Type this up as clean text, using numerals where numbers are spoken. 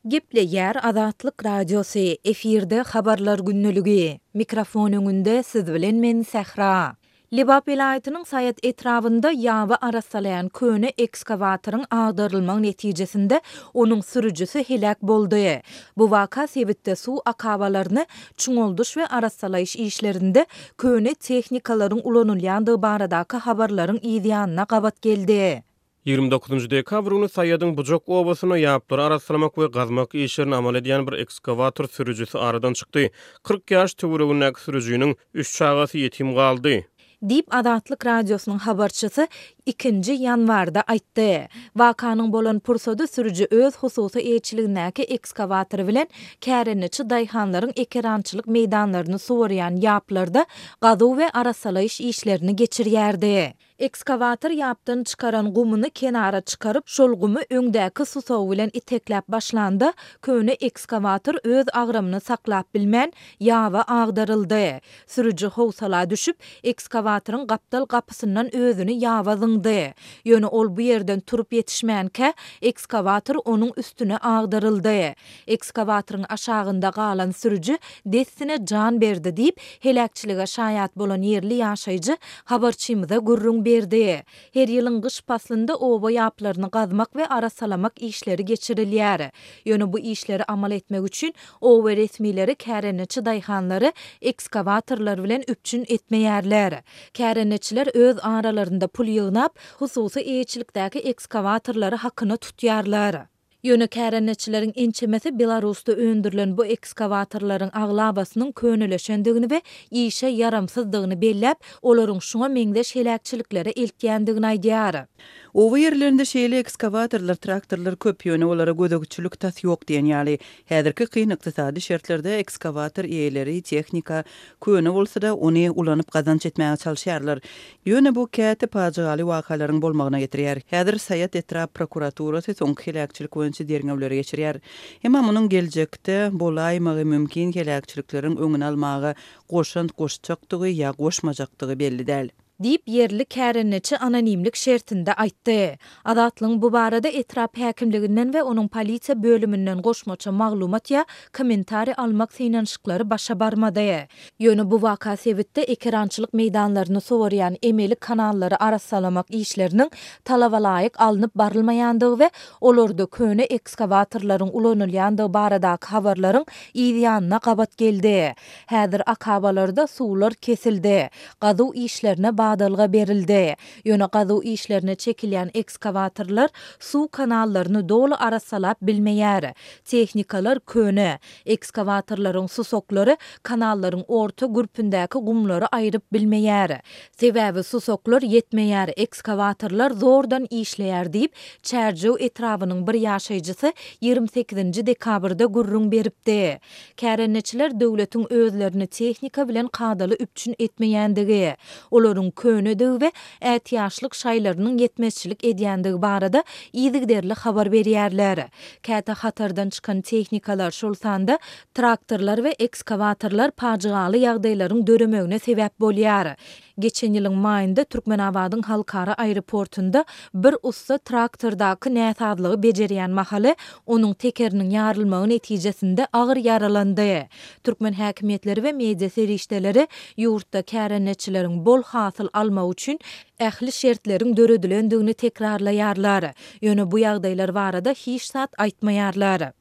Geple yer Azatlyk Radiosu efirde habarlar günnüligi. Mikrofon öňünde siz bilen men Sehra. Libap vilayatynyň Sayat etrafynda ýaby arasalayan köne ekskawatoryň agdyrylmagy netijesinde onuň sürüjüsi helak boldy. Bu waka sebitde suw akabalaryny çuňulduş we arasalaýyş işlerinde köne tehnikalaryň ulanylýandygy baradaky habarlaryň ýa-da gabat geldi. 29 dekabrunu Sayadyň Bujak obasyna ýapdyr arasalamak we gazmak işlerini amal edýän bir ekskavator sürüjüsi aradan çykdy. 40 ýaş töweregindäki sürüjüniň 3 çagasy ýetim galdy. Dip Azatlyk Radiosynyň habarçysy 2 ýanwarda aýtdy. Wakanyň bolan pursady sürüji öz hususy eýçiligindäki ekskavator bilen kärençi daýhanlaryň ekrançylyk meýdanlaryny suwarýan ýaplarda gazuw we arasalaýyş işlerini geçirýärdi. Ekskavator ýapdan çykaran gumuny kenara çykaryp, şol gumy öňdäki susow bilen itekläp başlandy. Köne ekskavator öz agramyny saklap bilmän ýawa agdaryldy. Sürüji howsala düşüp, ekskavatoryň gapdal gapysyndan özüni ýawa zyňdy. Ýöne ol bu ýerden turup ýetişmänke, ekskavator onuň üstüne agdaryldy. Ekskavatoryň aşagynda galan sürüji dessine jan berdi diýip helakçylyga şaýat bolan ýerli ýaşaýjy habarçymyza gurrun berdi. Her ýylyň gyş paslynda oba ýaplaryny gazmak we arasalamak işleri geçirilýär. Ýöne bu işleri amal etmek üçin oba resmileri kärençi daýhanlary ekskavatorlar bilen üpçün etmeýärler. Kärençiler öz aralarynda pul ýygnap, hususy eýçilikdäki ekskavatorlary hakyna tutýarlar. Ýöne kärençileriň ençemesi Belarusda öndürilen bu ekskavatorlaryň aglabasynyň könüleşendigini we işe yaramsyzdygyny belläp, olaryň şuňa meňdeş helakçylyklary eltýändigini aýdýar. Owa ýerlerinde şeýle ekskavatorlar, traktorlar köp ýöne olara gödөгçülük tas ýok diýen ýaly. Häzirki kyn ykdysady şertlerde ekskavator eýeleri, tehnika köne bolsa-da ony ulanyp gazanç etmäge çalşýarlar. Ýöne bu käte pajygaly wakalaryň bolmagyna getirýär. Häzir Sayat etraf prokuraturasy soňky helakçylyk boýunça derňewleri geçirýär. Hemä munyň geljekde bolaýmagy mümkin helakçylyklaryň öňüni almagy goşant goşjakdygy ýa goşmajakdygy belli däl. Dip yerli kärençi anonimlik şertinde aýtdy. Azatlyň bu barada etrap häkimliginden we onuň polisiýa bölümünden goşmaça maglumat ýa kommentari almak synanşyklary başa barmady. Ýöne bu waka sebitde ekrançylyk meýdanlaryny sowarýan emeli kanallary arasalamak işleriniň talaba laýyk alınıp barylmaýandygy we olarda köne ekskavatorlaryň ulanylýandygy baradaky habarlaryň ýa-da gabat geldi. Häzir akabalarda suwlar kesildi. Gazuw işlerine badalga berildi. Ýöne gazuw işlerine çekilýän ekskavatorlar suw kanallaryny dolu arasalap bilmeýär. Tehnikalar köne. Ekskavatorlaryň susoklary kanallaryň orta gurpundäki gumlary aýryp bilmeýär. Sebäbi susoklar ýetmeýär. Ekskavatorlar zordan işleýär diýip Çärjew etrafynyň bir ýaşaýjysy 28 dekabrda gurrun beripdi. Kärençiler döwletiň özlerini tehnika bilen kadaly üpçün etmeýändigi, olaryň könedigi we ätiýaşlyk şaýlarynyň ýetmezçilik edýändigi barada ýygyderli habar berýärler. Käte hatardan çykan tehnikalar şol sanda traktorlar we ekskavatorlar pajygaly ýagdaýlaryň döremegine sebäp bolýar. Geçen ýylyň maýynda Türkmenabadyň halkara aeroportunda bir usta traktordaky näsadlygy bejerýän mahaly onuň tekeriniň ýarylmagy netijesinde agyr yaralandy. Türkmen häkimetleri we media serişdeleri ýurtda kärençileriň bol hasyl almak üçin ähli şertleriň döredilendigini tekrarlaýarlar. Ýöne bu ýagdaýlar barada hiç sat aýtmaýarlar.